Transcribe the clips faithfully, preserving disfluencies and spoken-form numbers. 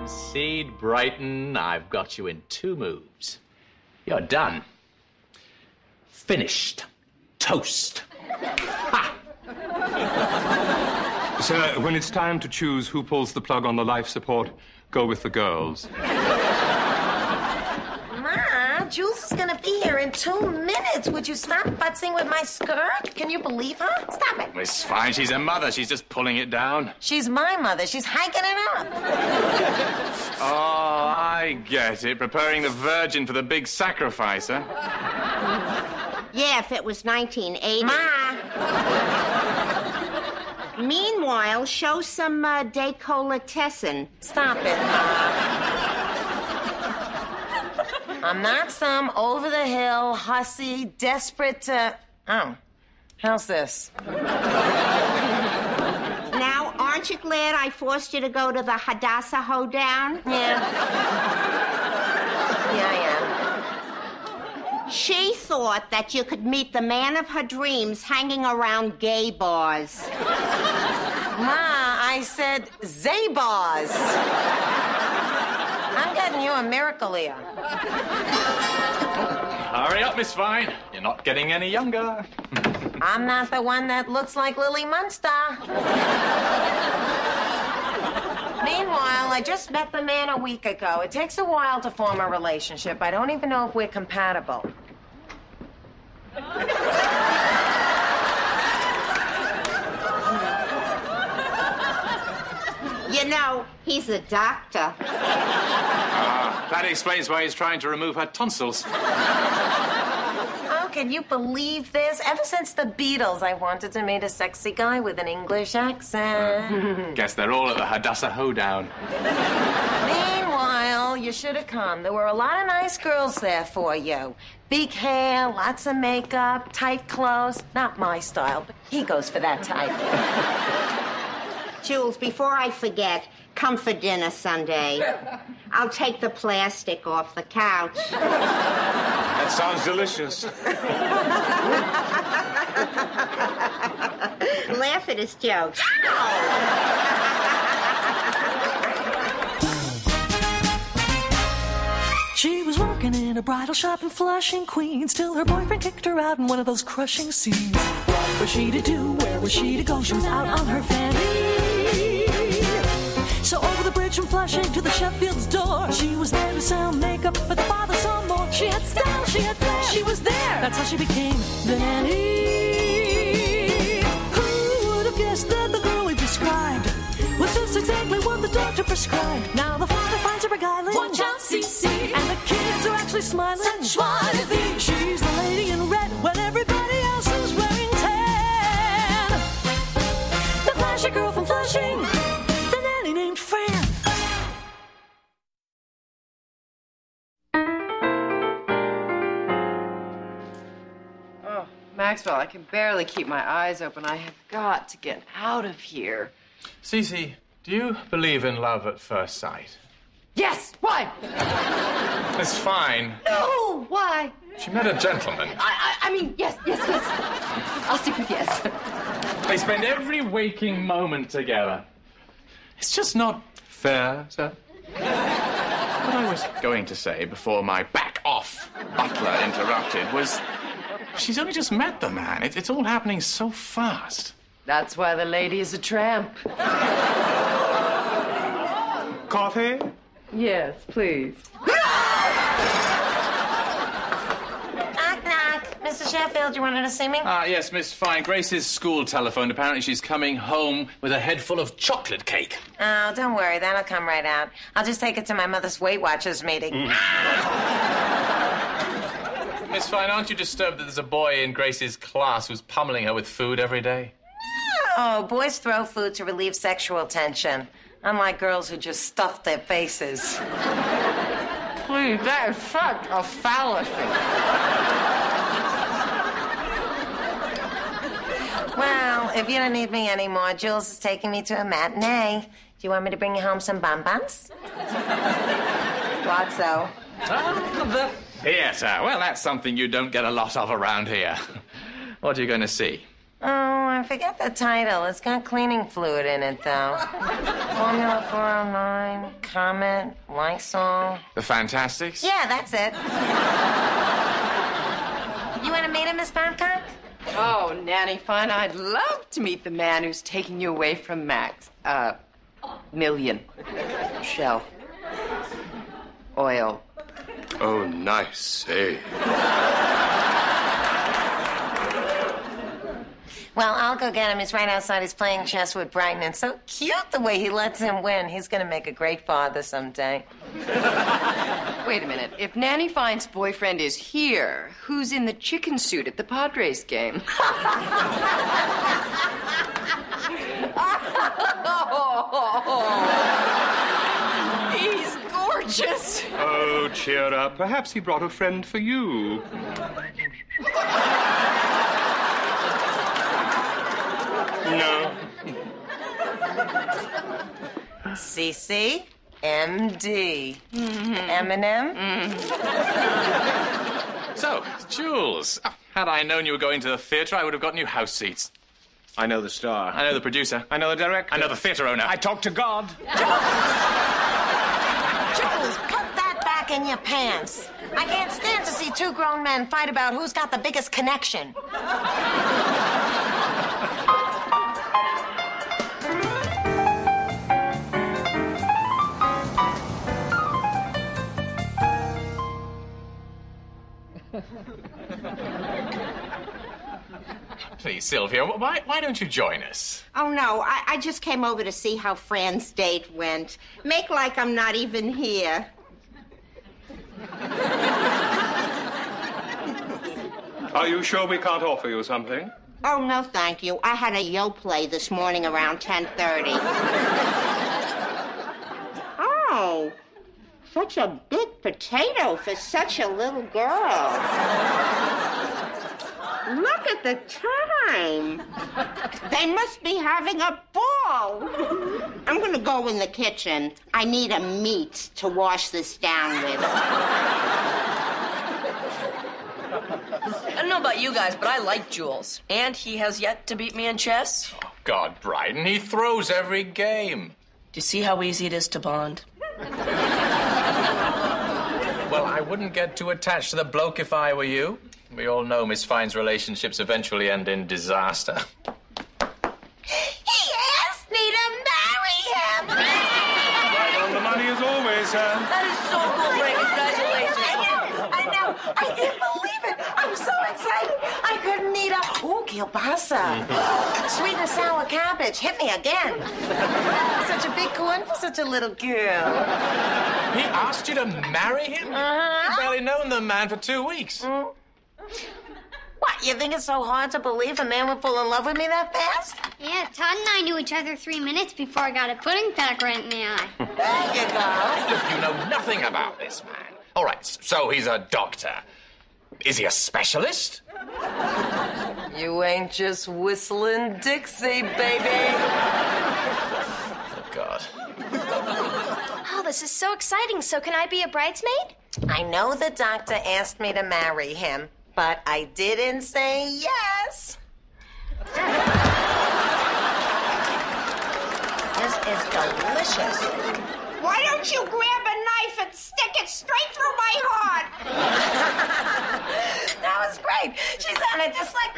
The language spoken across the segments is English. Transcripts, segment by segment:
Concede, Brighton. I've got you in two moves. You're done. Finished. Toast. Ha! Sir, when it's time to choose who pulls the plug on the life support, go with the girls. Ma, Jules is gonna be here in two minutes. Would you stop futzing with my skirt? Can you believe her? Stop it. It's fine. She's a mother. She's just pulling it down. She's my mother. She's hiking it up. Oh, I get it. Preparing the Virgin for the big sacrifice, huh? Yeah, if it was nineteen eighty. Ma. Meanwhile, show some uh, decolletessen. Stop it, Ma. I'm not some over-the-hill, hussy, desperate to... Oh, how's this? Now, aren't you glad I forced you to go to the Hadassah hoedown? Yeah. Yeah, I am. She thought that you could meet the man of her dreams hanging around gay bars. Ma, I said Zaybars. I'm getting you a miracle here. Hurry up, Miss Fine. You're not getting any younger. I'm not the one that looks like Lily Munster. Meanwhile, I just met the man a week ago. It takes a while to form a relationship. I don't even know if we're compatible. You know, he's a doctor. Ah, that explains why he's trying to remove her tonsils. Oh, can you believe this? Ever since the Beatles, I wanted to meet a sexy guy with an English accent. Guess they're all at the Hadassah hoedown. Meanwhile, you should have come. There were a lot of nice girls there for you. Big hair, lots of makeup, tight clothes. Not my style, but he goes for that type. Jules, before I forget, come for dinner Sunday. I'll take the plastic off the couch. That sounds delicious. Laugh at his jokes. She was working in a bridal shop in Flushing, Queens, till her boyfriend kicked her out in one of those crushing scenes. What was she to do? Where was she to go? She was out on her fanny. So over the bridge from Flushing to the Sheffield's door, she was there to sell makeup, but the father saw more. She had style, she had flair, she was there. That's how she became the nanny. Who would have guessed that the girl we described was just exactly what the doctor prescribed? Now the father finds her beguiling. Watch out, C C. And the kids are actually smiling. Sensuality. She's the lady in red when everybody else is wearing tan. The flashy girl from Flushing. Named Fran. Oh, Maxwell, I can barely keep my eyes open. I have got to get out of here. Cece, do you believe in love at first sight? Yes! Why? It's fine. No! Why? She met a gentleman. I, I, I mean, yes, yes, yes. I'll stick with yes. They spend every waking moment together. It's just not fair, sir. What I was going to say before my back-off butler interrupted was she's only just met the man. It, it's all happening so fast. That's why the lady is a tramp. Coffee? Yes, please. Knock, knock. Mister Sheffield, you wanted to see me? Ah, yes, Miss Fine. Grace's school telephoned. Apparently she's coming home with a head full of chocolate cake. Oh, don't worry. That'll come right out. I'll just take it to my mother's Weight Watchers meeting. Mm. Miss Fine, aren't you disturbed that there's a boy in Grace's class who's pummeling her with food every day? No, boys throw food to relieve sexual tension. Unlike girls who just stuff their faces. Please, that is such a fallacy. Well, if you don't need me anymore, Jules is taking me to a matinee. Do you want me to bring you home some bonbons? What so? Oh, the theatre. Well, that's something you don't get a lot of around here. What are you going to see? Oh, I forget the title. It's got cleaning fluid in it, though. Formula four oh nine, Comet, Lysol. The Fantastics? Yeah, that's it. You want to meet him, Miss Babcock? Oh, Nanny Fine, I'd love to meet the man who's taking you away from Max. Uh, Million. Shell. Oil. Oh, nice, eh? Well, I'll go get him. He's right outside. He's playing chess with Brighton. And so cute the way he lets him win. He's going to make a great father someday. Wait a minute. If Nanny Fine's boyfriend is here, who's in the chicken suit at the Padres game? He's gorgeous. Oh, cheer up. Perhaps he brought a friend for you. No. C C, M D. Mm-hmm. Eminem. Mm-hmm. So, Jules, had I known you were going to the theatre, I would have gotten you house seats. I know the star. I know the producer. I know the director. I know the theatre owner. I talk to God. Jules, put that back in your pants. I can't stand to see two grown men fight about who's got the biggest connection. Please, Sylvia, why, why don't you join us? Oh, no, I, I just came over to see how Fran's date went. Make like I'm not even here. Are you sure we can't offer you something? Oh, no, thank you. I had a yo play this morning around ten thirty. Oh, such a big potato for such a little girl. Look at the time. They must be having a ball. I'm going to go in the kitchen. I need a meat to wash this down with. I don't know about you guys, but I like Jules. And he has yet to beat me in chess. Oh, God, Brighton, he throws every game. Do you see how easy it is to bond? Well, I wouldn't get too attached to the bloke if I were you. We all know Miss Fine's relationships eventually end in disaster. He asked me to marry him. Right on the money as always, Sam. That is so cool, Ray. Congratulations. I know. I can't believe it. I'm so excited. I couldn't eat a... Ooh, kielbasa. Sweet and sour cabbage. Hit me again. Such a big corn for such a little girl. He asked you to marry him? Uh-huh. You've barely known the man for two weeks. Mm. What, you think it's so hard to believe a man would fall in love with me that fast? Yeah, Todd and I knew each other three minutes before I got a pudding pack right in the eye. There you go. Look, you know nothing about this man. All right, so he's a doctor. Is he a specialist? You ain't just whistling Dixie, baby. Oh, God. Oh, this is so exciting. So can I be a bridesmaid? I know the doctor asked me to marry him, but I didn't say yes. This is delicious. Why don't you grab a knife and stick it straight through my heart? That was great. She sounded just like...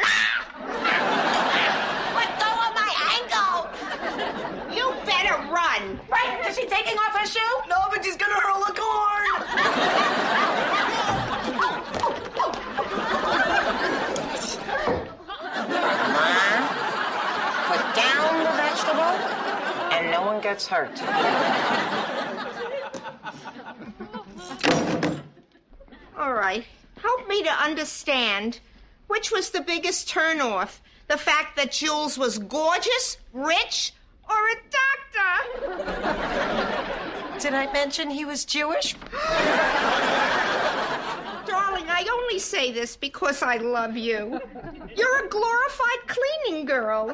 Let go of my ankle. You better run. Right, is she taking off her shoe? No, but she's gonna hurl the corn. Mom, put down the vegetable, and no one gets hurt. All right. Help me to understand. Which was the biggest turnoff? The fact that Jules was gorgeous, rich, or a doctor? Did I mention he was Jewish? Darling, I only say this because I love you. You're a glorified cleaning girl.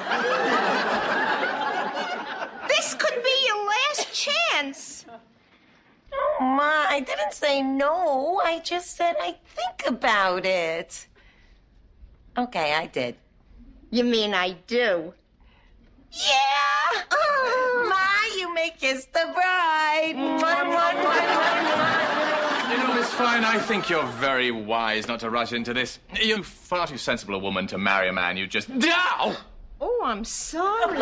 This could be your last chance. Oh, Ma, I didn't say no. I just said I'd think about it. Okay, I did. You mean I do? Yeah! Ma, you may kiss the bride. Mwah, mwah, mwah, mwah. You know, Miss Fine, I think you're very wise not to rush into this. You're far too sensible a woman to marry a man you just... Ow! Oh, I'm sorry.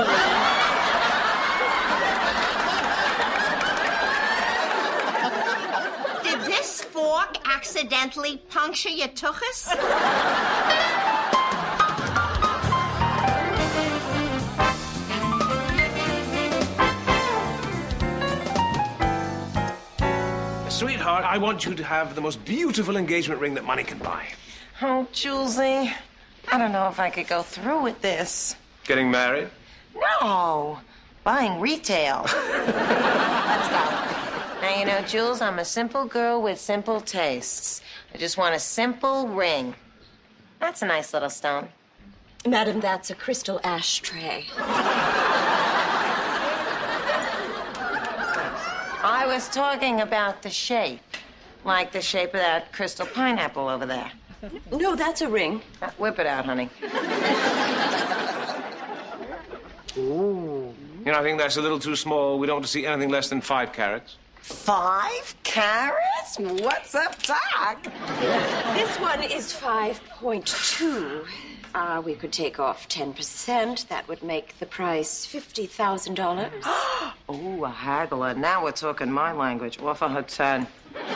Did this fork accidentally puncture your tuchus? Sweetheart, I want you to have the most beautiful engagement ring that money can buy. Oh, Julesy, I don't know if I could go through with this. Getting married? No, buying retail. Let's go. Now, you know, Jules, I'm a simple girl with simple tastes. I just want a simple ring. That's a nice little stone. Madam, that's a crystal ashtray. I was talking about the shape, like the shape of that crystal pineapple over there. No, that's a ring. Uh, whip it out, honey. Ooh. You know, I think that's a little too small. We don't want to see anything less than five carats. Five carats? What's up, Doc? This one is five point two. Uh, we could take off ten percent. That would make the price fifty thousand dollars. Oh, a haggler. Now we're talking my language. Offer her ten.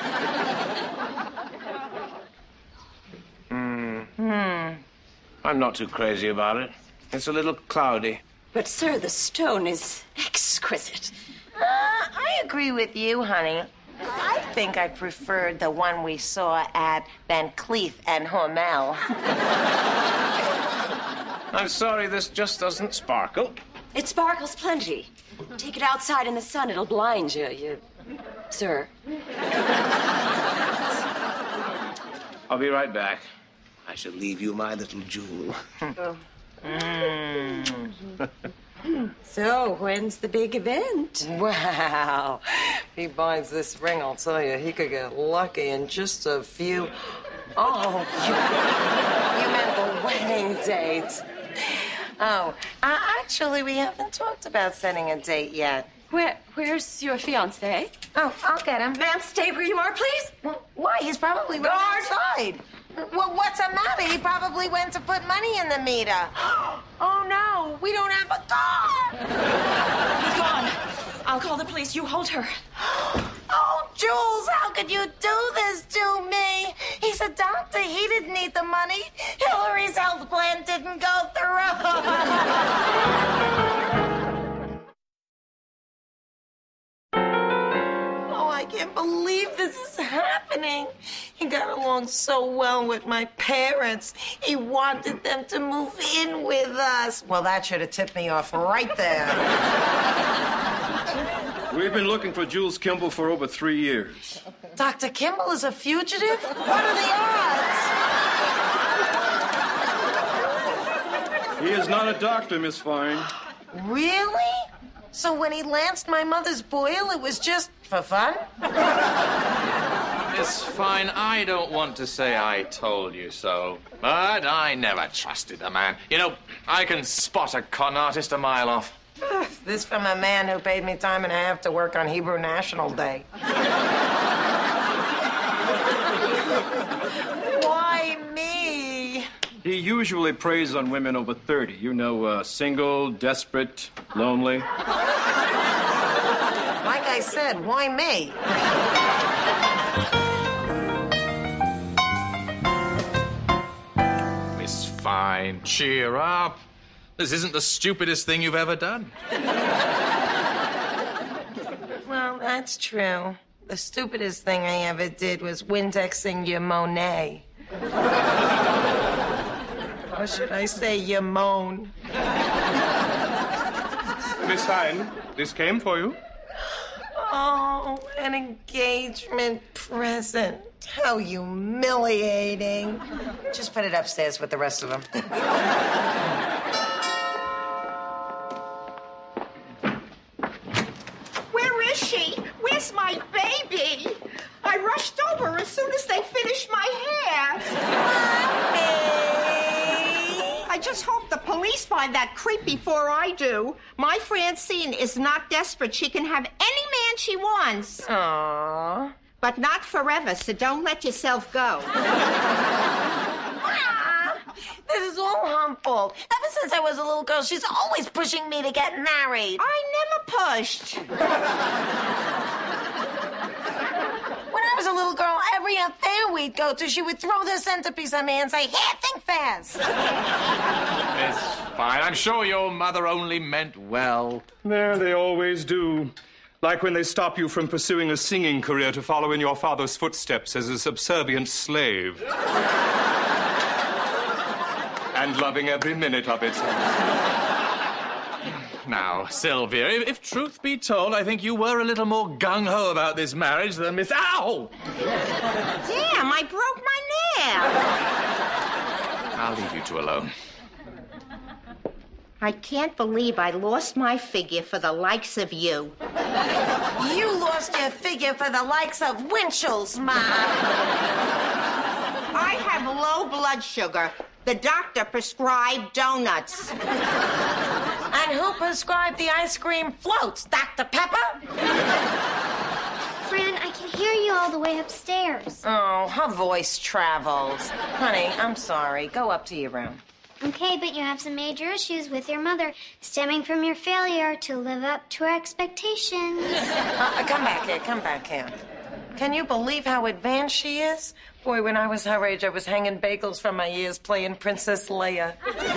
Hmm. Hmm. I'm not too crazy about it. It's a little cloudy. But, sir, the stone is exquisite. Uh, I agree with you, honey. I think I preferred the one we saw at Van Cleef and Hormel. I'm sorry, this just doesn't sparkle. It sparkles plenty. Take it outside in the sun, it'll blind you, you... sir. I'll be right back. I shall leave you my little jewel. Mm. So, when's the big event? Wow. If he buys this ring, I'll tell you, he could get lucky in just a few... Oh, you, you meant the wedding date. Oh, uh, actually, we haven't talked about setting a date yet. Where, where's your fiancé? Oh, I'll get him. Ma'am, stay where you are, please. Well, why? He's probably right outside. Well, what's the matter? He probably went to put money in the meter. Oh, no, we don't have a car. He's gone. I'll call the police. You hold her. Oh, Jules, how could you do this to me? He's a doctor. He didn't need the money. Hillary's health plan didn't go through. I can't believe this is happening. He got along so well with my parents. He wanted them to move in with us. Well, that should have tipped me off right there. We've been looking for Jules Kimball for over three years. Doctor Kimball is a fugitive? What are the odds? He is not a doctor, Miss Fine. Really? So when he lanced my mother's boil, it was just for fun? It's fine. I don't want to say I told you so, but I never trusted the man. You know, I can spot a con artist a mile off. This from a man who paid me time and a half to work on Hebrew National Day. Why me? He usually preys on women over thirty. You know, uh, single, desperate, lonely. Like I said, why me? Miss Fine, cheer up. This isn't the stupidest thing you've ever done. Well, that's true. The stupidest thing I ever did was Windexing your Monet. Or should I say your moan? Miss Fine, this came for you. Oh, an engagement present. How humiliating. Just put it upstairs with the rest of them. Where is she? Where's my baby? I rushed over as soon as they finished my hair. Mommy! I just hope the police police find that creep before I do. My Francine is not desperate. She can have any man she wants. Aww. But not forever, so don't let yourself go. This is all her fault. Ever since I was a little girl, she's always pushing me to get married. I never pushed. When I was a little girl, every affair we'd go to, she would throw the centerpiece at me and say, here, think fast. It's fine. I'm sure your mother only meant well. There, they always do. Like when they stop you from pursuing a singing career to follow in your father's footsteps as a subservient slave. And loving every minute of it. Now, Sylvia, if, if truth be told, I think you were a little more gung-ho about this marriage than Miss... Ow! Damn, I broke my nail. I'll leave you two alone. I can't believe I lost my figure for the likes of you. You lost your figure for the likes of Winchell's, Mom. I have low blood sugar. The doctor prescribed donuts. And who prescribed the ice cream floats? Doctor Pepper? Fran, I can hear you all the way upstairs. Oh, her voice travels. Honey, I'm sorry. Go up to your room. Okay, but you have some major issues with your mother, stemming from your failure to live up to her expectations. Uh, come back here. Come back here. Can you believe how advanced she is? Boy, when I was her age, I was hanging bagels from my ears playing Princess Leia.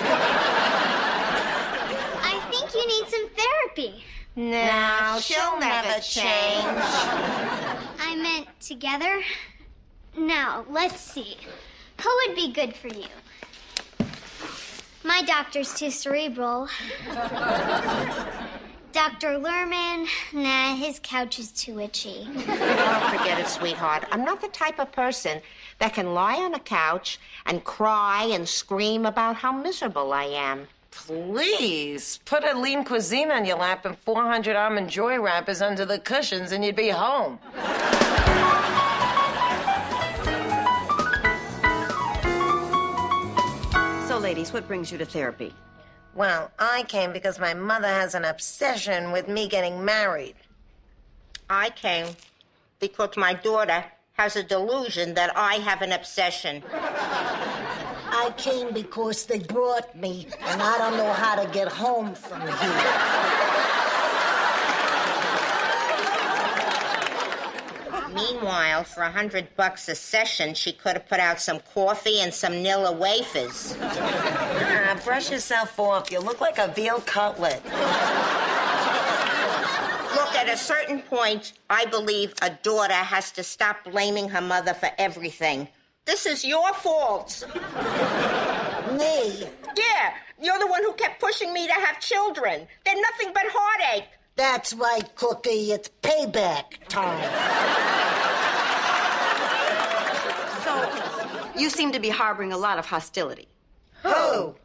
I think you need some therapy. No, she'll never change. I meant together. Now, let's see. Who would be good for you? My doctor's too cerebral. Doctor Lerman, nah, his couch is too itchy. Don't forget it, sweetheart. I'm not the type of person that can lie on a couch and cry and scream about how miserable I am. Please, put a lean cuisine on your lap and four hundred almond joy wrappers under the cushions and you'd be home. So, ladies, what brings you to therapy? Well, I came because my mother has an obsession with me getting married. I came because my daughter has a delusion that I have an obsession. I came because they brought me, and I don't know how to get home from here. Meanwhile, for a hundred bucks a session, she could have put out some coffee and some Nilla wafers. Ah, brush yourself off. You look like a veal cutlet. Look, at a certain point, I believe a daughter has to stop blaming her mother for everything. This is your fault. Me? Yeah, you're the one who kept pushing me to have children. They're nothing but heartache. That's right, Cookie. It's payback time. So, you seem to be harboring a lot of hostility. Who?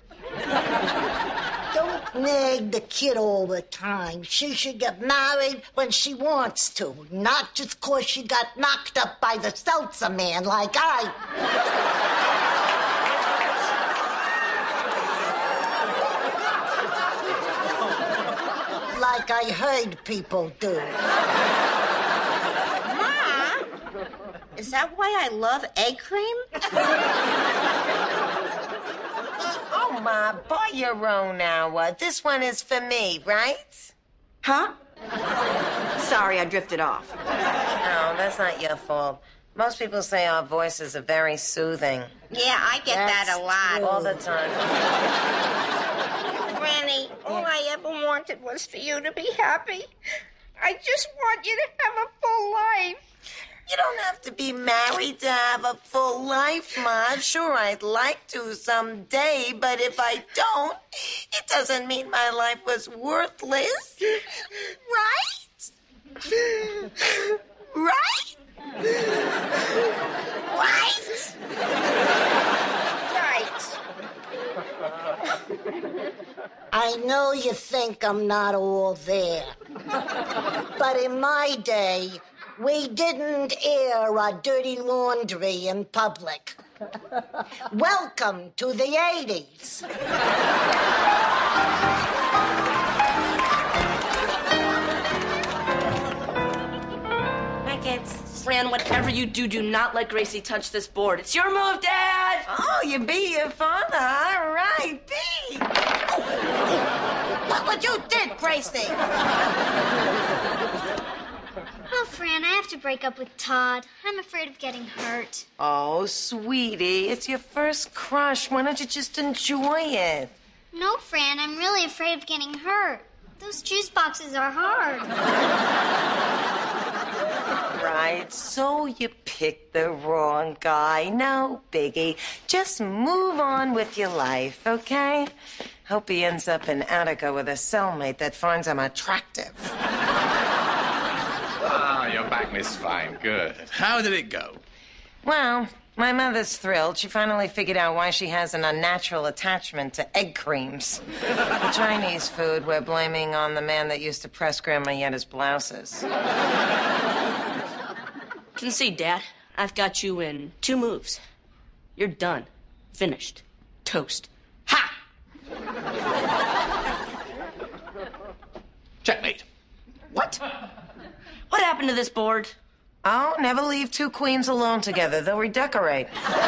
Don't nag the kid all the time. She should get married when she wants to, not just 'cause she got knocked up by the seltzer man like I. Like I heard people do. Ma, is that why I love egg cream? Oh, Ma, buy your own now. Uh, this one is for me, right? Huh? Sorry, I drifted off. No, that's not your fault. Most people say our voices are very soothing. Yeah, I get That's that a lot. all the time. Granny, all I ever wanted was for you to be happy. I just want you to have a full life. You don't have to be married to have a full life, Ma. Sure, I'd like to someday, but if I don't, it doesn't mean my life was worthless. Right? Right? Right? Right. I know you think I'm not all there. But in my day, we didn't air our dirty laundry in public. Welcome to the eighties. Hi, kids. Fran, whatever you do, do not let Gracie touch this board. It's your move, Dad! Oh, you be your father. All right, be. Look what you did, Gracie. Oh, Fran, I have to break up with Todd. I'm afraid of getting hurt. Oh, sweetie, it's your first crush. Why don't you just enjoy it? No, Fran, I'm really afraid of getting hurt. Those juice boxes are hard. Right, so you picked the wrong guy. No biggie. Just move on with your life, okay? Hope he ends up in Attica with a cellmate that finds him attractive. Ah, you're back, Miss Fine. Good. How did it go? Well, my mother's thrilled. She finally figured out why she has an unnatural attachment to egg creams. The Chinese food we're blaming on the man that used to press Grandma Yetta's blouses. Concede, Dad. I've got you in two moves. You're done. Finished. Toast. Ha! Checkmate. What? What happened to this board? Oh, never leave two queens alone together. They'll redecorate.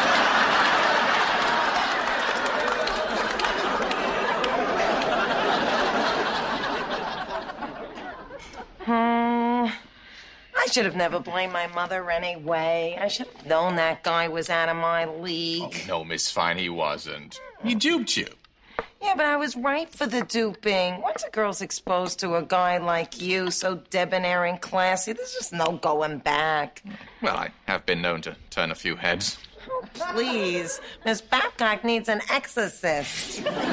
Hmm. I should have never blamed my mother anyway. I should have known that guy was out of my league. Oh, no, Miss Fine, he wasn't. He duped you. Yeah, but I was right for the duping. Once a girl's exposed to a guy like you, so debonair and classy, there's just no going back. Well, I have been known to turn a few heads. Oh, please. Miss Babcock needs an exorcist. Want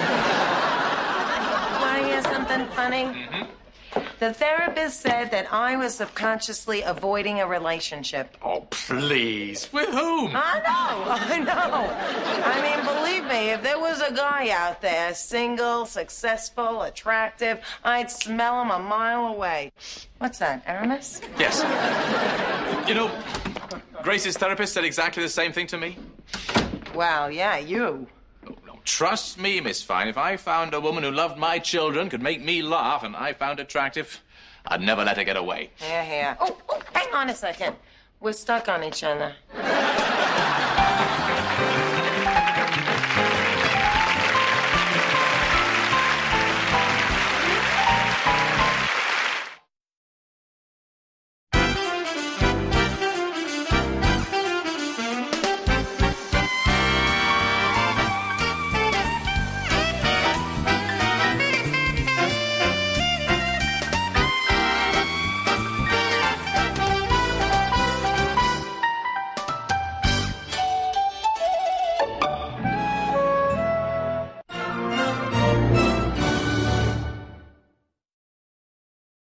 to hear something funny? Mm-hmm. The therapist said that I was subconsciously avoiding a relationship. Oh, please. With whom? I know, I know. I mean, believe me, if there was a guy out there, single, successful, attractive, I'd smell him a mile away. What's that, Aramis? Yes. You know, Grace's therapist said exactly the same thing to me. Well, yeah, you. Trust me, Miss Fine, if I found a woman who loved my children, could make me laugh, and I found attractive, I'd never let her get away. Here, here. Oh, oh, hang on a second. We're stuck on each other.